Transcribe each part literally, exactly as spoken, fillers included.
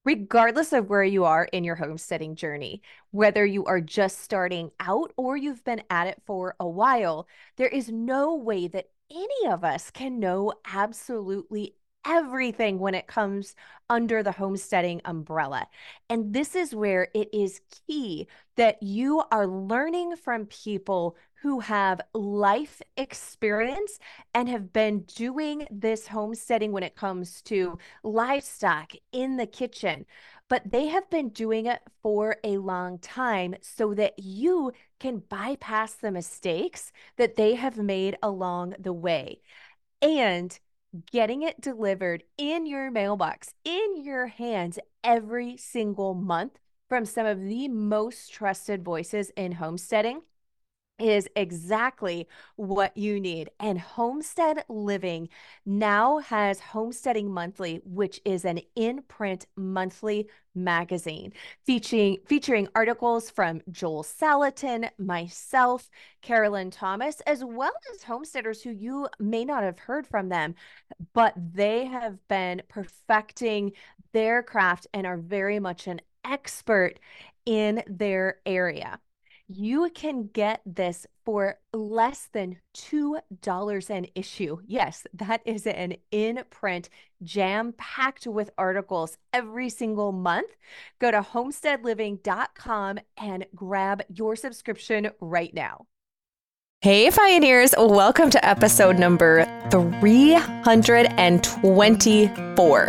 Regardless of where you are in your homesteading journey, whether you are just starting out or you've been at it for a while, there is no way that any of us can know absolutely everything when it comes under the homesteading umbrella. And this is where it is key that you are learning from people who have life experience and have been doing this homesteading when it comes to livestock in the kitchen, but they have been doing it for a long time so that you can bypass the mistakes that they have made along the way. And getting it delivered in your mailbox, in your hands every single month from some of the most trusted voices in homesteading is exactly what you need. And Homestead Living now has Homesteading Monthly, which is an in-print monthly magazine featuring featuring articles from Joel Salatin, myself, Carolyn Thomas, as well as homesteaders who you may not have heard from them, but they have been perfecting their craft and are very much an expert in their area. You can get this for less than two dollars an issue. Yes, that is an in print, jam packed with articles every single month. Go to homestead living dot com and grab your subscription right now. Hey, Pioneers, welcome to episode number three hundred twenty-four.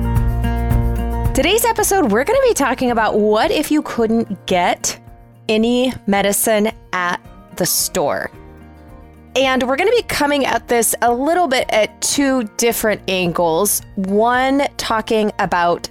Today's episode, we're going to be talking about what if you couldn't get any medicine at the store. And we're going to be coming at this a little bit at two different angles. One, talking about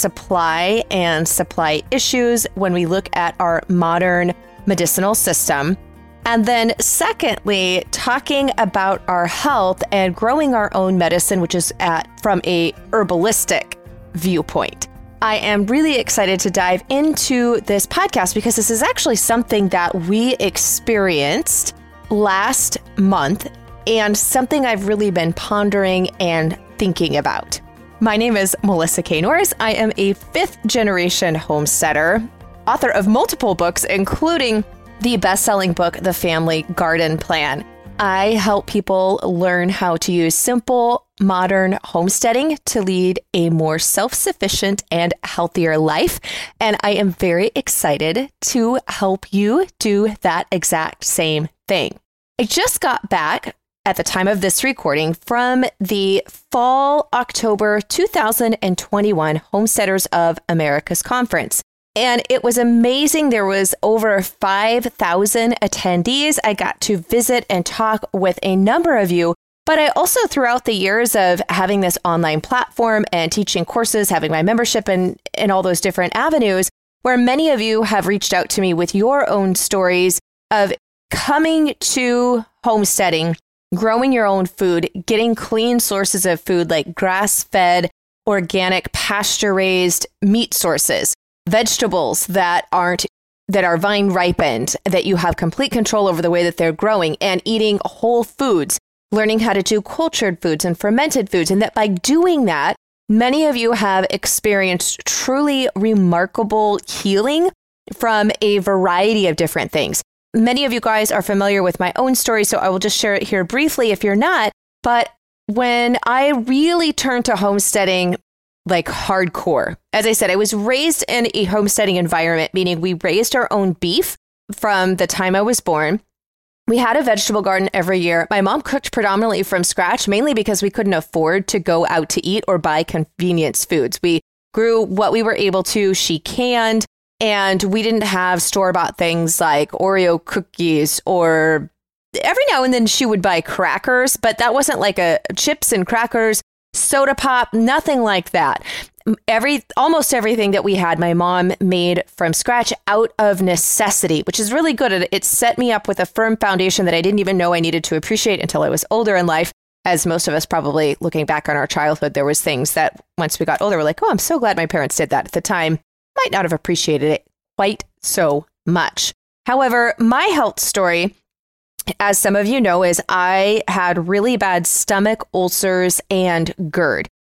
supply and supply issues when we look at our modern medicinal system. And then secondly, talking about our health and growing our own medicine, which is at from a herbalistic viewpoint. I am really excited to dive into this podcast because this is actually something that we experienced last month and something I've really been pondering and thinking about. My name is Melissa K. Norris. I am a fifth generation homesteader, author of multiple books, including the best-selling book, The Family Garden Plan. I help people learn how to use simple, modern homesteading to lead a more self-sufficient and healthier life. And I am very excited to help you do that exact same thing. I just got back at the time of this recording from the Fall October two thousand twenty-one Homesteaders of America's Conference. And it was amazing. There was over five thousand attendees. I got to visit and talk with a number of you. But I also, throughout the years of having this online platform and teaching courses, having my membership and, and all those different avenues, where many of you have reached out to me with your own stories of coming to homesteading, growing your own food, getting clean sources of food like grass-fed, organic, pasture-raised meat sources, vegetables that aren't that are vine ripened, that you have complete control over the way that they're growing, and eating whole foods, learning how to do cultured foods and fermented foods. And that by doing that, many of you have experienced truly remarkable healing from a variety of different things. Many of you guys are familiar with my own story, so I will just share it here briefly if you're not. But when I really turned to homesteading like hardcore, as I said, I was raised in a homesteading environment, meaning we raised our own beef from the time I was born. We had a vegetable garden every year. My mom cooked predominantly from scratch, mainly because we couldn't afford to go out to eat or buy convenience foods. We grew what we were able to. She canned, and we didn't have store-bought things like Oreo cookies, or every now and then she would buy crackers, but that wasn't like a chips and crackers, soda pop, nothing like that. Every almost everything that we had, my mom made from scratch out of necessity, which is really good. It set me up with a firm foundation that I didn't even know I needed to appreciate until I was older in life. As most of us probably, looking back on our childhood, there was things that once we got older, we're like, oh, I'm so glad my parents did that. At the time, might not have appreciated it quite so much. However, my health story, as some of you know, is I had really bad stomach ulcers and GERD.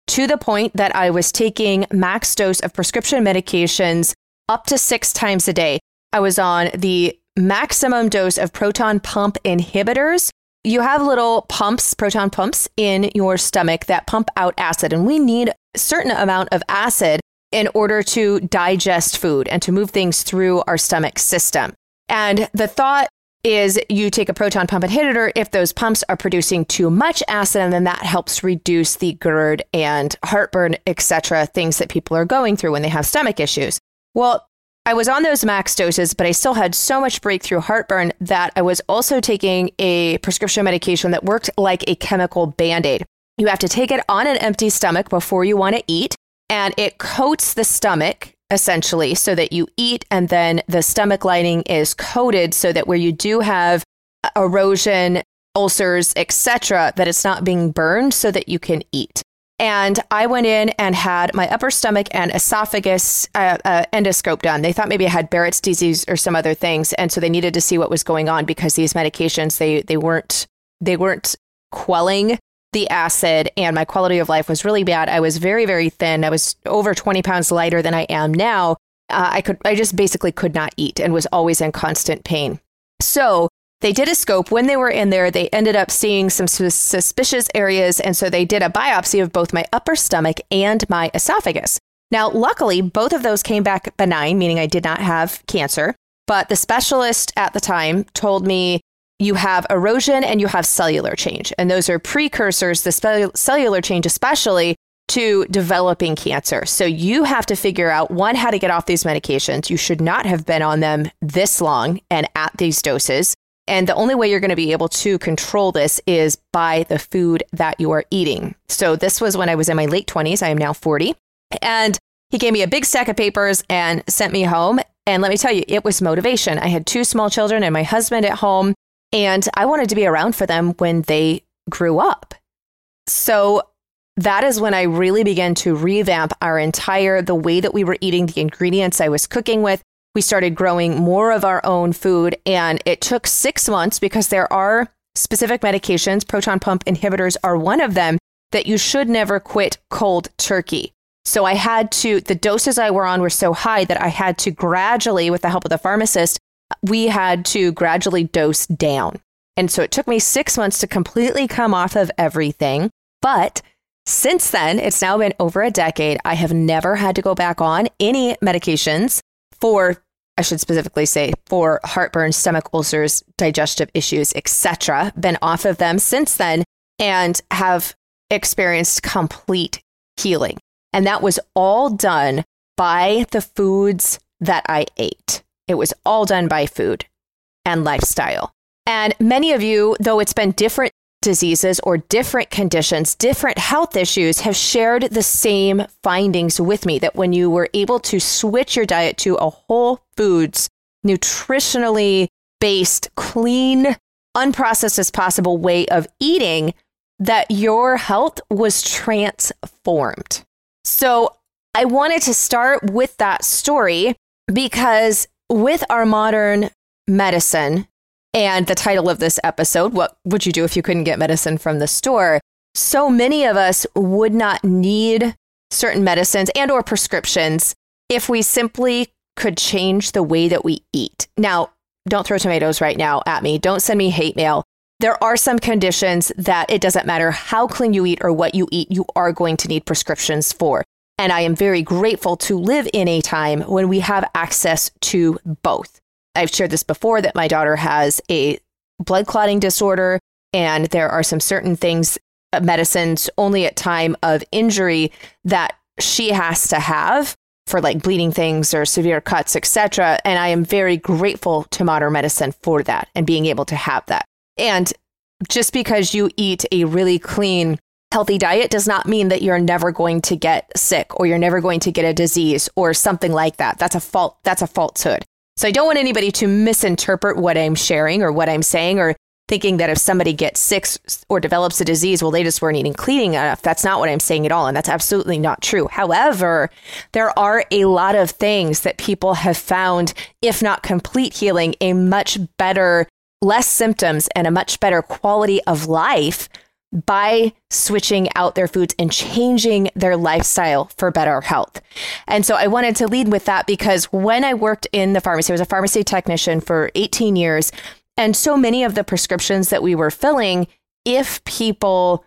to the point that I was taking max dose of prescription medications up to six times a day. I was on the maximum dose of proton pump inhibitors. You have little pumps, proton pumps in your stomach that pump out acid, and we need a certain amount of acid in order to digest food and to move things through our stomach system. And the thought is you take a proton pump inhibitor if those pumps are producing too much acid, and then that helps reduce the GERD and heartburn, et cetera, things that people are going through when they have stomach issues. Well, I was on those max doses, but I still had so much breakthrough heartburn that I was also taking a prescription medication that worked like a chemical Band-Aid. You have to take it on an empty stomach before you want to eat, and it coats the stomach essentially so that you eat, and then the stomach lining is coated so that where you do have erosion, ulcers, et cetera, that it's not being burned so that you can eat. And I went in and had my upper stomach and esophagus uh, uh, endoscope done. They thought maybe I had Barrett's disease or some other things, and so they needed to see what was going on because these medications they they weren't they weren't quelling the acid, and my quality of life was really bad. I was very, very thin. I was over twenty pounds lighter than I am now. Uh, I could, I just basically could not eat and was always in constant pain. So they did a scope. When they were in there, they ended up seeing some sus- suspicious areas. And so they did a biopsy of both my upper stomach and my esophagus. Now, luckily, both of those came back benign, meaning I did not have cancer. But the specialist at the time told me, you have erosion and you have cellular change. And those are precursors, the spe- cellular change especially, to developing cancer. So you have to figure out, one, how to get off these medications. You should not have been on them this long and at these doses. And the only way you're going to be able to control this is by the food that you are eating. So this was when I was in my late twenties. I am now forty. And he gave me a big stack of papers and sent me home. And let me tell you, it was motivation. I had two small children and my husband at home, and I wanted to be around for them when they grew up. So that is when I really began to revamp our entire, the way that we were eating, the ingredients I was cooking with. We started growing more of our own food, and it took six months because there are specific medications, proton pump inhibitors are one of them, that you should never quit cold turkey. So I had to, the doses I were on were so high that I had to gradually, with the help of the pharmacist, we had to gradually dose down. And so it took me six months to completely come off of everything. But since then, it's now been over a decade. I have never had to go back on any medications for, I should specifically say, for heartburn, stomach ulcers, digestive issues, et cetera. Been off of them since then and have experienced complete healing. And that was all done by the foods that I ate. It was all done by food and lifestyle. And many of you, though it's been different diseases or different conditions, different health issues, have shared the same findings with me, that when you were able to switch your diet to a whole foods, nutritionally based, clean, unprocessed as possible way of eating, that your health was transformed. So I wanted to start with that story because with our modern medicine, and the title of this episode, what would you do if you couldn't get medicine from the store? So many of us would not need certain medicines and or prescriptions if we simply could change the way that we eat. Now, don't throw tomatoes right now at me. Don't send me hate mail. There are some conditions that it doesn't matter how clean you eat or what you eat, you are going to need prescriptions for. And I am very grateful to live in a time when we have access to both. I've shared this before that my daughter has a blood clotting disorder, and there are some certain things, medicines only at time of injury that she has to have for like bleeding things or severe cuts, et cetera. And I am very grateful to modern medicine for that and being able to have that. And just because you eat a really clean, healthy diet does not mean that you're never going to get sick or you're never going to get a disease or something like that. That's a fault. That's a falsehood. So I don't want anybody to misinterpret what I'm sharing or what I'm saying, or thinking that if somebody gets sick or develops a disease, well, they just weren't eating clean enough. That's not what I'm saying at all. And that's absolutely not true. However, there are a lot of things that people have found, if not complete healing, a much better, less symptoms and a much better quality of life by switching out their foods and changing their lifestyle for better health. And so I wanted to lead with that because when I worked in the pharmacy, I was a pharmacy technician for eighteen years. And so many of the prescriptions that we were filling, if people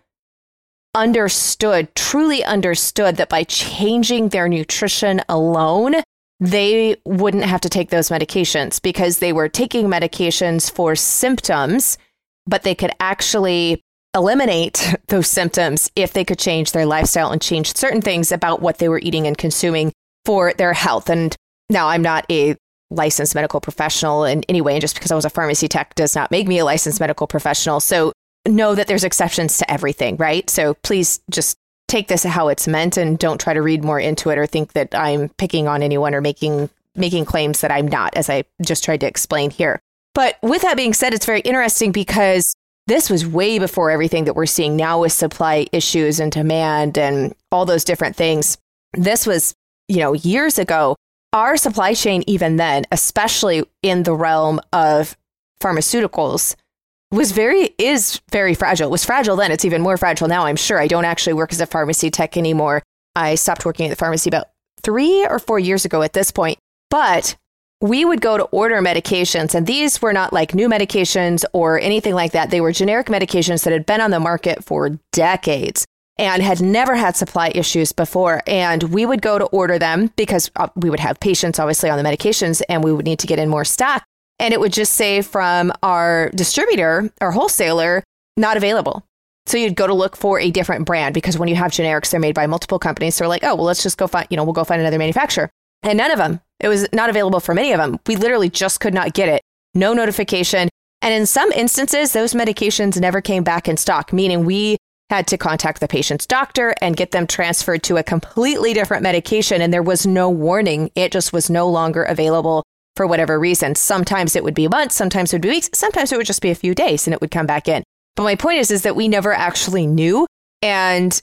understood, truly understood that by changing their nutrition alone, they wouldn't have to take those medications because they were taking medications for symptoms, but they could actually eliminate those symptoms if they could change their lifestyle and change certain things about what they were eating and consuming for their health. And now I'm not a licensed medical professional in any way, and just because I was a pharmacy tech does not make me a licensed medical professional. So know that there's exceptions to everything, right? So please just take this how it's meant and don't try to read more into it or think that I'm picking on anyone or making making claims that I'm not, as I just tried to explain here. But with that being said, it's very interesting because this was way before everything that we're seeing now with supply issues and demand and all those different things. This was, you know, years ago. Our supply chain, even then, especially in the realm of pharmaceuticals, was very, is very fragile. It was fragile then. It's even more fragile now, I'm sure. I don't actually work as a pharmacy tech anymore. I stopped working at the pharmacy about three or four years ago at this point. But we would go to order medications, and these were not like new medications or anything like that. They were generic medications that had been on the market for decades and had never had supply issues before. And we would go to order them because we would have patients, obviously, on the medications, and we would need to get in more stock. And it would just say from our distributor or wholesaler, not available. So you'd go to look for a different brand because when you have generics, they're made by multiple companies. So we're like, oh, well, let's just go find, you know, we'll go find another manufacturer. And none of them. It was not available for many of them. We literally just could not get it. No notification. And in some instances, those medications never came back in stock, meaning we had to contact the patient's doctor and get them transferred to a completely different medication. And there was no warning. It just was no longer available for whatever reason. Sometimes it would be months, sometimes it would be weeks, sometimes it would just be a few days and it would come back in. But my point is, is that we never actually knew. And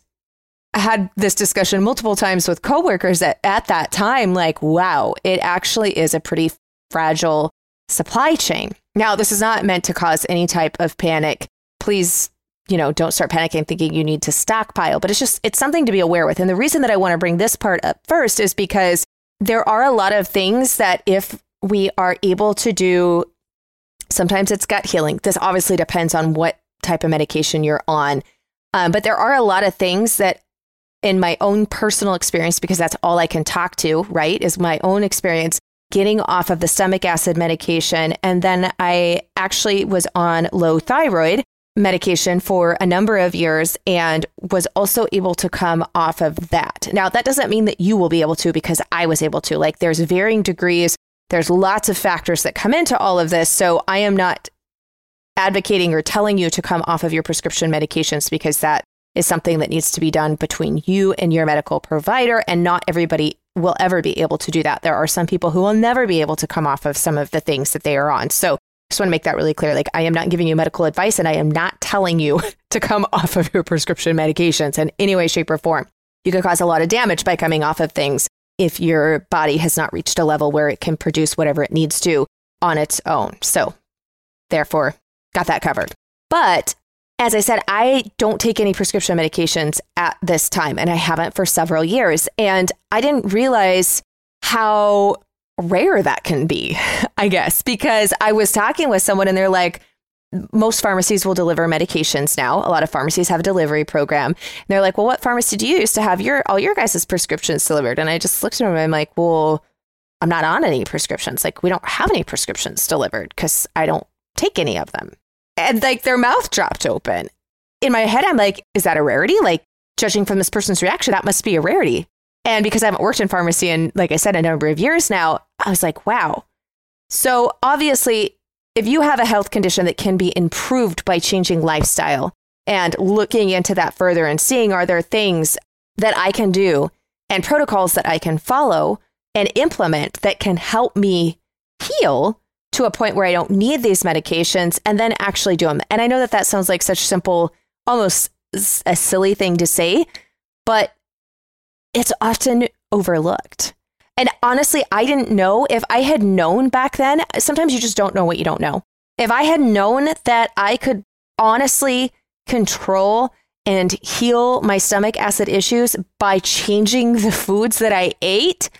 I had this discussion multiple times with coworkers that at that time, like, wow, it actually is a pretty fragile supply chain. Now, this is not meant to cause any type of panic. Please, you know, don't start panicking thinking you need to stockpile, but it's just, it's something to be aware with. And the reason that I want to bring this part up first is because there are a lot of things that if we are able to do, sometimes it's gut healing. This obviously depends on what type of medication you're on. Um, but there are a lot of things that in my own personal experience, because that's all I can talk to, right, is my own experience getting off of the stomach acid medication. And then I actually was on low thyroid medication for a number of years and was also able to come off of that. Now, that doesn't mean that you will be able to because I was able to. Like, there's varying degrees. There's lots of factors that come into all of this. So I am not advocating or telling you to come off of your prescription medications because that is something that needs to be done between you and your medical provider. And not everybody will ever be able to do that. There are some people who will never be able to come off of some of the things that they are on. So I just want to make that really clear. Like, I am not giving you medical advice and I am not telling you to come off of your prescription medications in any way, shape, or form. You can cause a lot of damage by coming off of things if your body has not reached a level where it can produce whatever it needs to on its own. So therefore, got that covered. But as I said, I don't take any prescription medications at this time, and I haven't for several years. And I didn't realize how rare that can be, I guess, because I was talking with someone and they're like, most pharmacies will deliver medications now. A lot of pharmacies have a delivery program. And they're like, well, what pharmacy do you use to have your all your guys' prescriptions delivered? And I just looked at them and I'm like, well, I'm not on any prescriptions. Like, we don't have any prescriptions delivered because I don't take any of them. And like their mouth dropped open. In my head, I'm like, is that a rarity? Like, judging from this person's reaction, that must be a rarity. And because I haven't worked in pharmacy in, like I said, a number of years now, I was like, wow. So obviously, if you have a health condition that can be improved by changing lifestyle and looking into that further and seeing, are there things that I can do and protocols that I can follow and implement that can help me heal to a point where I don't need these medications, and then actually do them. And I know that that sounds like such simple, almost a silly thing to say, but it's often overlooked. And honestly, I didn't know. If I had known back then, sometimes you just don't know what you don't know. If I had known that I could honestly control and heal my stomach acid issues by changing the foods that I ate,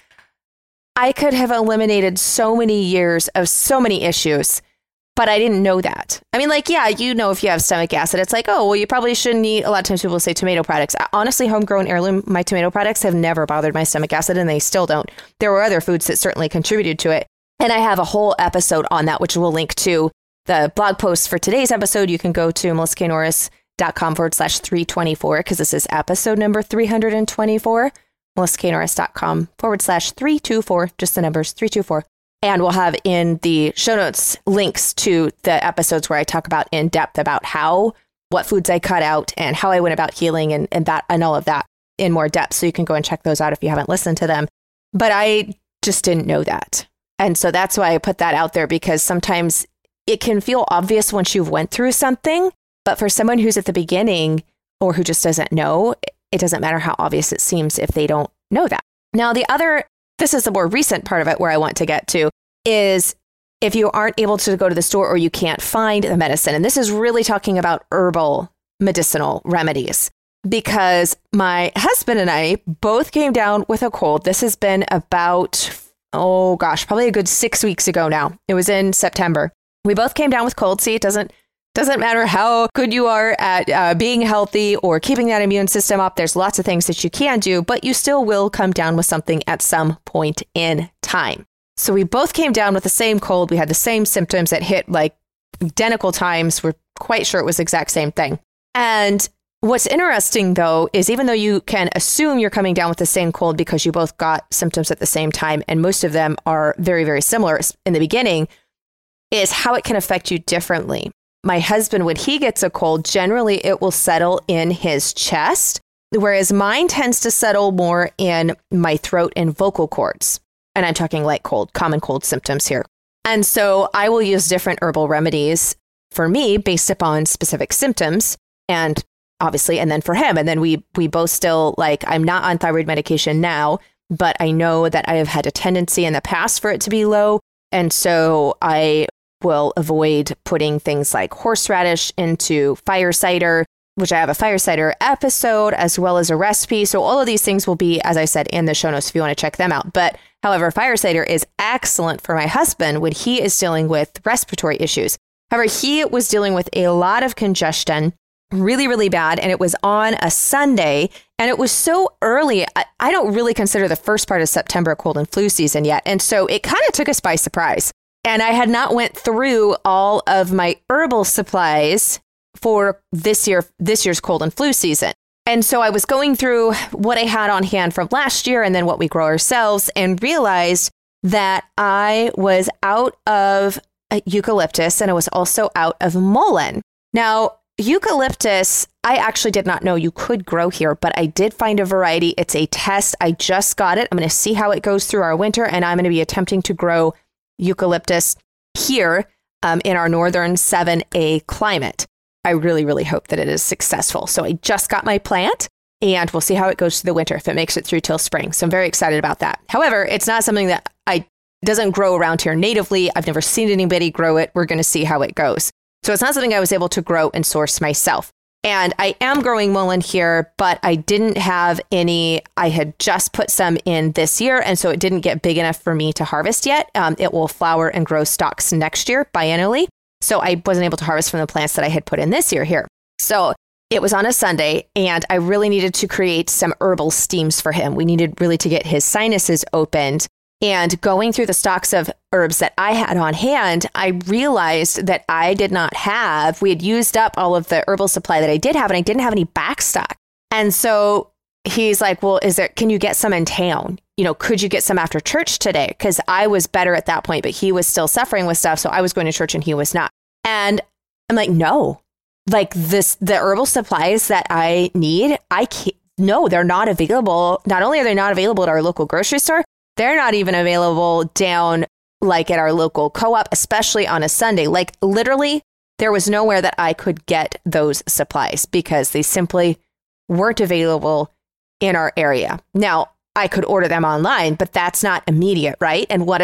I could have eliminated so many years of so many issues. But I didn't know that. I mean, like, yeah, you know, if you have stomach acid, it's like, oh, well, you probably shouldn't eat. A lot of times people say tomato products. Honestly, homegrown heirloom, my tomato products have never bothered my stomach acid, and they still don't. There were other foods that certainly contributed to it. And I have a whole episode on that, which we'll link to the blog post for today's episode. You can go to melissaknorris.com forward slash 324, because this is episode number three hundred twenty-four. melissaknorris.com forward slash 324, just the numbers, three two four. And we'll have in the show notes links to the episodes where I talk about in depth about how, what foods I cut out and how I went about healing and, and that and all of that in more depth. So you can go and check those out if you haven't listened to them. But I just didn't know that. And so that's why I put that out there, because sometimes it can feel obvious once you've went through something. But for someone who's at the beginning or who just doesn't know, it doesn't matter how obvious it seems if they don't know that. Now, the other This is the more recent part of it where I want to get to is if you aren't able to go to the store or you can't find the medicine. And this is really talking about herbal medicinal remedies, because my husband and I both came down with a cold. This has been about, oh gosh, probably a good six weeks ago now. It was in September. We both came down with cold. See, it doesn't Doesn't matter how good you are at uh, being healthy or keeping that immune system up. There's lots of things that you can do, but you still will come down with something at some point in time. So we both came down with the same cold. We had the same symptoms that hit like identical times. We're quite sure it was the exact same thing. And what's interesting, though, is even though you can assume you're coming down with the same cold because you both got symptoms at the same time, and most of them are very, very similar in the beginning, is how it can affect you differently. My husband, when he gets a cold, generally it will settle in his chest, whereas mine tends to settle more in my throat and vocal cords. And I'm talking like cold, common cold symptoms here. And so I will use different herbal remedies for me based upon specific symptoms, and obviously, and then for him. And then we we both still, like, I'm not on thyroid medication now, but I know that I have had a tendency in the past for it to be low. And so I will avoid putting things like horseradish into fire cider, which I have a fire cider episode as well as a recipe. So all of these things will be, as I said, in the show notes if you want to check them out. But however, fire cider is excellent for my husband when he is dealing with respiratory issues. However, he was dealing with a lot of congestion, really, really bad. And it was on a Sunday, and it was so early. I, I don't really consider the first part of September a cold and flu season yet. And so it kind of took us by surprise. And I had not went through all of my herbal supplies for this year, this year's cold and flu season. And so I was going through what I had on hand from last year and then what we grow ourselves, and realized that I was out of eucalyptus and I was also out of mullein. Now, eucalyptus, I actually did not know you could grow here, but I did find a variety. It's a test. I just got it. I'm going to see how it goes through our winter, and I'm going to be attempting to grow eucalyptus here um, in our northern seven A climate. I really, really hope that it is successful. So I just got my plant, and we'll see how it goes through the winter, if it makes it through till spring. So I'm very excited about that. However, it's not something that I doesn't grow around here natively. I've never seen anybody grow it. We're going to see how it goes. So it's not something I was able to grow and source myself. And I am growing mullein here, but I didn't have any. I had just put some in this year, and so it didn't get big enough for me to harvest yet. Um, it will flower and grow stalks next year biennially. So I wasn't able to harvest from the plants that I had put in this year here. So it was on a Sunday, and I really needed to create some herbal steams for him. We needed really to get his sinuses opened. And going through the stocks of herbs that I had on hand, I realized that I did not have, we had used up all of the herbal supply that I did have, and I didn't have any back stock. And so he's like, well, is there, can you get some in town? You know, could you get some after church today? Because I was better at that point, but he was still suffering with stuff. So I was going to church and he was not. And I'm like, no, like this, the herbal supplies that I need, I can't, no, they're not available. Not only are they not available at our local grocery store, they're not even available down like at our local co-op, especially on a Sunday. Like literally, there was nowhere that I could get those supplies because they simply weren't available in our area. Now, I could order them online, but that's not immediate, right? And what if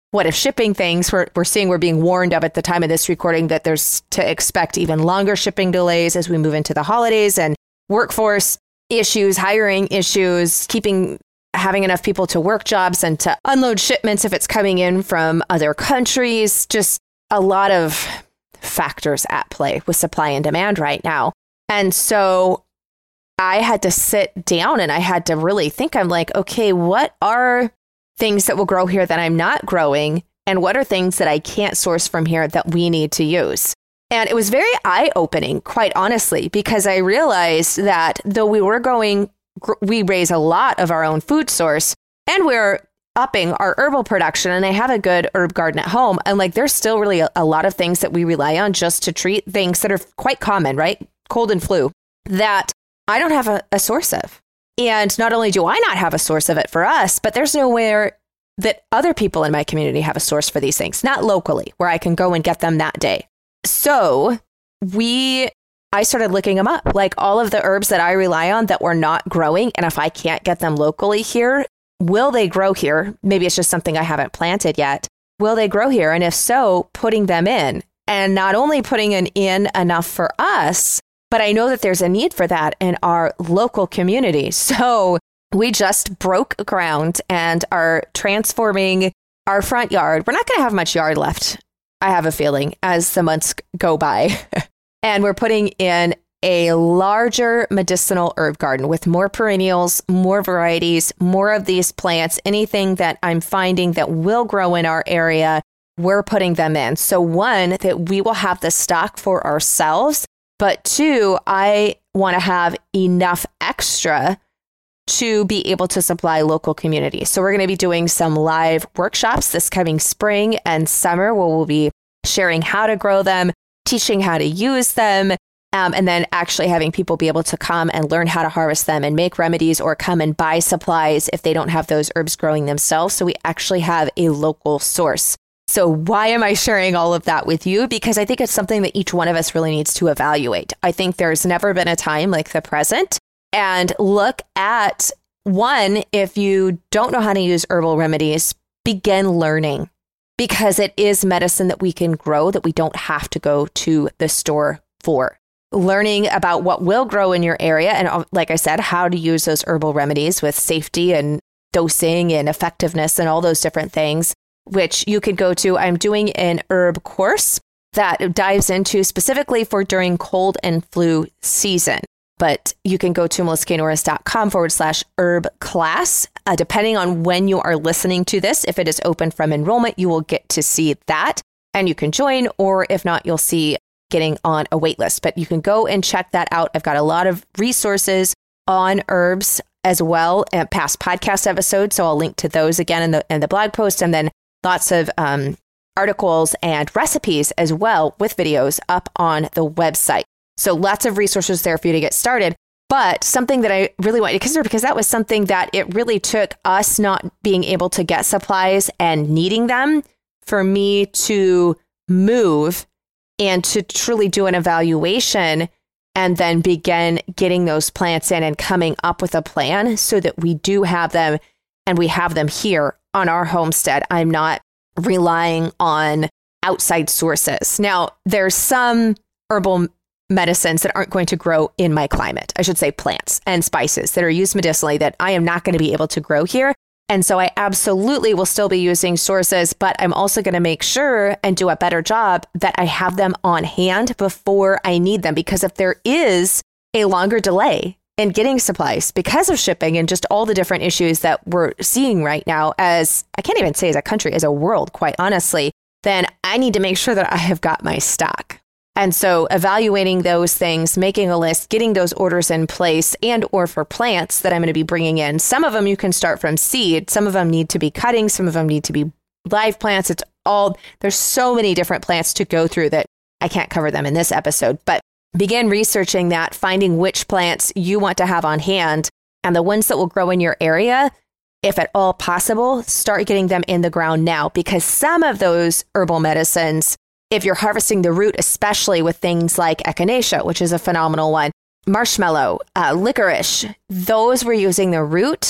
what if shipping things. We're, we're seeing, we're being warned of at the time of this recording that there's to expect even longer shipping delays as we move into the holidays, and workforce issues, hiring issues, keeping having enough people to work jobs and to unload shipments if it's coming in from other countries. Just a lot of factors at play with supply and demand right now. And so I had to sit down and I had to really think. I'm like, okay, what are things that will grow here that I'm not growing? And what are things that I can't source from here that we need to use? And it was very eye-opening, quite honestly, because I realized that though we were going, we raise a lot of our own food source and we're upping our herbal production, and I have a good herb garden at home. And like, there's still really a, a lot of things that we rely on just to treat things that are quite common, right? Cold and flu, that I don't have a, a source of. And not only do I not have a source of it for us, but there's nowhere that other people in my community have a source for these things, not locally, where I can go and get them that day. So we, I started looking them up, like all of the herbs that I rely on that were not growing. And if I can't get them locally here, will they grow here? Maybe it's just something I haven't planted yet. Will they grow here? And if so, putting them in, and not only putting in, in enough for us, but I know that there's a need for that in our local community. So we just broke ground and are transforming our front yard. We're not going to have much yard left, I have a feeling, as the months go by. And we're putting in a larger medicinal herb garden with more perennials, more varieties, more of these plants, anything that I'm finding that will grow in our area, we're putting them in. So one, that we will have the stock for ourselves, but two, I want to have enough extra to be able to supply local communities. So we're going to be doing some live workshops this coming spring and summer where we'll be sharing how to grow them, teaching how to use them, um, and then actually having people be able to come and learn how to harvest them and make remedies or come and buy supplies if they don't have those herbs growing themselves. So we actually have a local source. So why am I sharing all of that with you? Because I think it's something that each one of us really needs to evaluate. I think there's never been a time like the present. And look at, one, if you don't know how to use herbal remedies, begin learning, because it is medicine that we can grow that we don't have to go to the store for. Learning about what will grow in your area. And like I said, how to use those herbal remedies with safety and dosing and effectiveness and all those different things, which you could go to. I'm doing an herb course that dives into specifically for during cold and flu season. But you can go to melissanorris.com forward slash herb class. Uh, depending on when you are listening to this, if it is open from enrollment, you will get to see that and you can join, or if not, you'll see getting on a wait list. But you can go and check that out. I've got a lot of resources on herbs as well, and past podcast episodes. So I'll link to those again in the in the blog post, and then lots of um, articles and recipes as well with videos up on the website. So lots of resources there for you to get started. But something that I really wanted to consider, because that was something that it really took us not being able to get supplies and needing them for me to move and to truly do an evaluation and then begin getting those plants in and coming up with a plan so that we do have them and we have them here on our homestead. I'm not relying on outside sources. Now, there's some herbal medicines that aren't going to grow in my climate. I should say plants and spices that are used medicinally that I am not going to be able to grow here. And so I absolutely will still be using sources, but I'm also going to make sure and do a better job that I have them on hand before I need them. Because if there is a longer delay in getting supplies because of shipping and just all the different issues that we're seeing right now, as I can't even say as a country, as a world, quite honestly, then I need to make sure that I have got my stock. And so evaluating those things, making a list, getting those orders in place, and or for plants that I'm going to be bringing in. Some of them you can start from seed. Some of them need to be cuttings. Some of them need to be live plants. It's all, there's so many different plants to go through that I can't cover them in this episode. But begin researching that, finding which plants you want to have on hand, and the ones that will grow in your area, if at all possible, start getting them in the ground now. Because some of those herbal medicines, if you're harvesting the root, especially with things like echinacea, which is a phenomenal one, marshmallow, uh, licorice, those we're using the root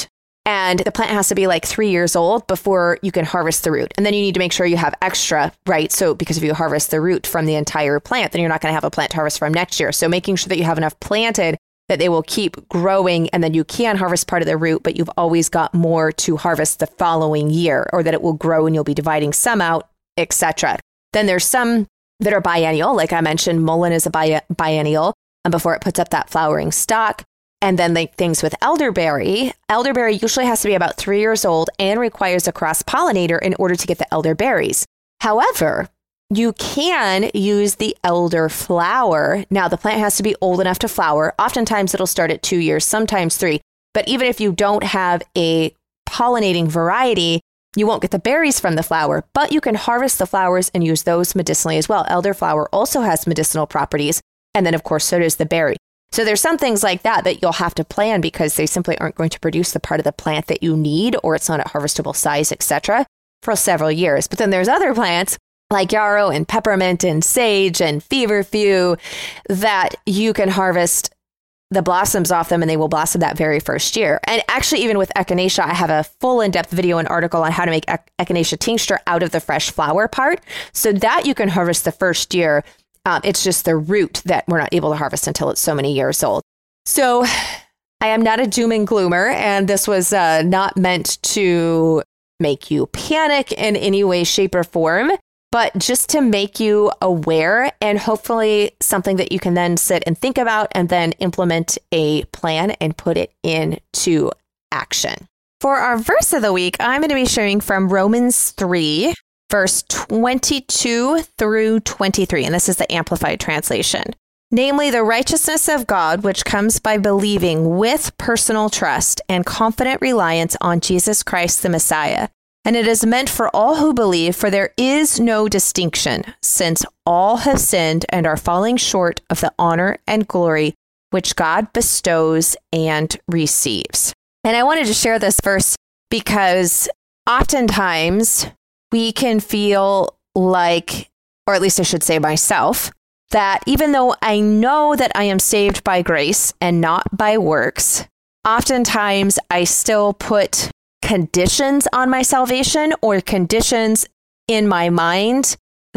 And the plant has to be like three years old before you can harvest the root. And then you need to make sure you have extra, right? So because if you harvest the root from the entire plant, then you're not going to have a plant to harvest from next year. So making sure that you have enough planted that they will keep growing, and then you can harvest part of the root, but you've always got more to harvest the following year, or that it will grow and you'll be dividing some out, et cetera. Then there's some that are biennial. Like I mentioned, mullein is a bi- biennial and before it puts up that flowering stalk. And then like things with elderberry, elderberry usually has to be about three years old and requires a cross-pollinator in order to get the elderberries. However, you can use the elderflower. Now, the plant has to be old enough to flower. Oftentimes, it'll start at two years, sometimes three. But even if you don't have a pollinating variety, you won't get the berries from the flower, but you can harvest the flowers and use those medicinally as well. Elderflower also has medicinal properties. And then, of course, so does the berry. So there's some things like that that you'll have to plan because they simply aren't going to produce the part of the plant that you need, or it's not at harvestable size, et cetera, for several years. But then there's other plants like yarrow and peppermint and sage and feverfew that you can harvest the blossoms off them and they will blossom that very first year. And actually, even with echinacea, I have a full in-depth video and article on how to make echinacea tincture out of the fresh flower part so that you can harvest the first year. Um, it's just the root that we're not able to harvest until it's so many years old. So I am not a doom and gloomer, and this was uh, not meant to make you panic in any way, shape, or form, but just to make you aware and hopefully something that you can then sit and think about and then implement a plan and put it into action. For our verse of the week, I'm going to be sharing from Romans three, verse twenty-two through twenty-three, and this is the Amplified Translation. Namely, the righteousness of God, which comes by believing with personal trust and confident reliance on Jesus Christ the Messiah. And it is meant for all who believe, for there is no distinction, since all have sinned and are falling short of the honor and glory which God bestows and receives. And I wanted to share this verse because oftentimes we can feel like, or at least I should say myself, that even though I know that I am saved by grace and not by works, oftentimes I still put conditions on my salvation or conditions in my mind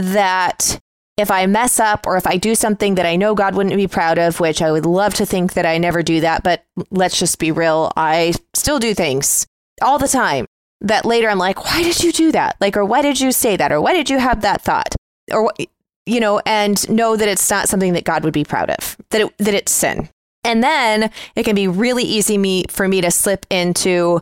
that if I mess up or if I do something that I know God wouldn't be proud of, which I would love to think that I never do that, but let's just be real, I still do things all the time that later I'm like, why did you do that? Like, or why did you say that? Or why did you have that thought? Or, you know, and know that it's not something that God would be proud of, that it, that it's sin. And then it can be really easy me for me to slip into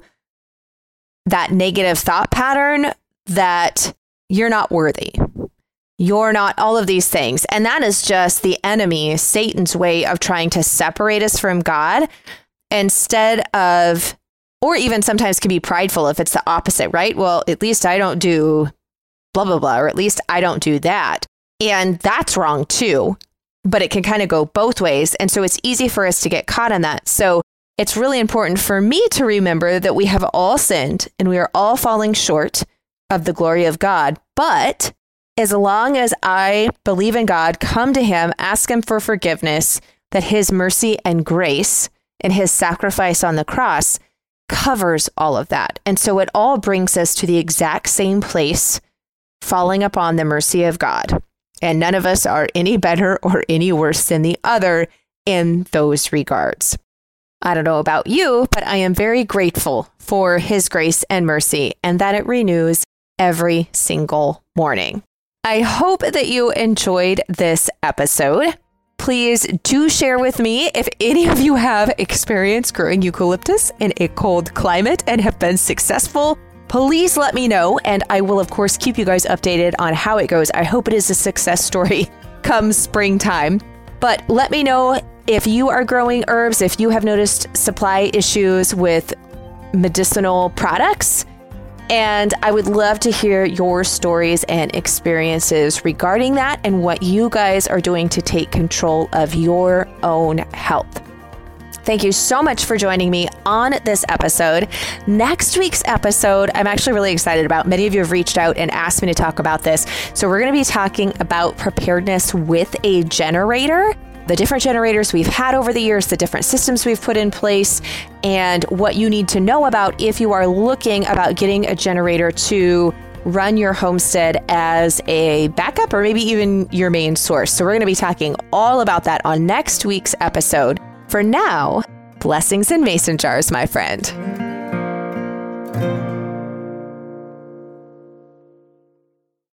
that negative thought pattern that you're not worthy. You're not all of these things. And that is just the enemy, Satan's way of trying to separate us from God instead of, or even sometimes can be prideful if it's the opposite, right? Well, at least I don't do blah, blah, blah, or at least I don't do that. And that's wrong too, but it can kind of go both ways. And so it's easy for us to get caught in that. So it's really important for me to remember that we have all sinned and we are all falling short of the glory of God. But as long as I believe in God, come to him, ask him for forgiveness, that his mercy and grace and his sacrifice on the cross covers all of that. And so it all brings us to the exact same place, falling upon the mercy of God. And none of us are any better or any worse than the other in those regards. I don't know about you, but I am very grateful for his grace and mercy and that it renews every single morning. I hope that you enjoyed this episode. Please do share with me if any of you have experienced growing eucalyptus in a cold climate and have been successful. Please let me know, and I will, of course, keep you guys updated on how it goes. I hope it is a success story come springtime. But let me know if you are growing herbs, if you have noticed supply issues with medicinal products. And I would love to hear your stories and experiences regarding that and what you guys are doing to take control of your own health. Thank you so much for joining me on this episode. Next week's episode, I'm actually really excited about. Many of you have reached out and asked me to talk about this. So we're going to be talking about preparedness with a generator the different generators we've had over the years, the different systems we've put in place, and what you need to know about if you are looking about getting a generator to run your homestead as a backup or maybe even your main source. So we're going to be talking all about that on next week's episode. For now, blessings in mason jars, my friend.